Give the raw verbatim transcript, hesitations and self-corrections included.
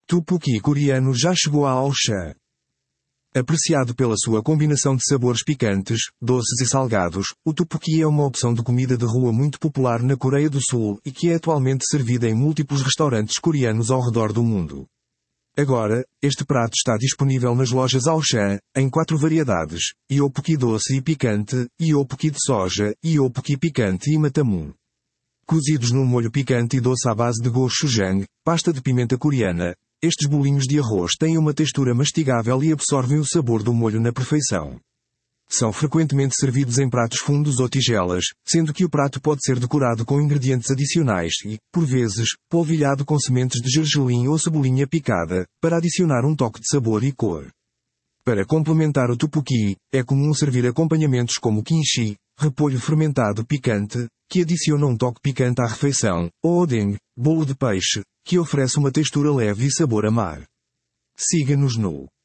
Tteokbokki coreano já chegou a Aoshun. Apreciado pela sua combinação de sabores picantes, doces e salgados, o tteokbokki é uma opção de comida de rua muito popular na Coreia do Sul e que é atualmente servida em múltiplos restaurantes coreanos ao redor do mundo. Agora, este prato está disponível nas lojas Aoshun, em quatro variedades: Yeokbokki doce e picante, Yeokbokki de soja, Yeokbokki picante e matamun. Cozidos num molho picante e doce à base de gochujang, pasta de pimenta coreana, estes bolinhos de arroz têm uma textura mastigável e absorvem o sabor do molho na perfeição. São frequentemente servidos em pratos fundos ou tigelas, sendo que o prato pode ser decorado com ingredientes adicionais e, por vezes, polvilhado com sementes de gergelim ou cebolinha picada, para adicionar um toque de sabor e cor. Para complementar o tteokbokki, é comum servir acompanhamentos como kimchi, repolho fermentado picante, que adiciona um toque picante à refeição, ou odeng, bolo de peixe, que oferece uma textura leve e sabor a mar. Siga-nos no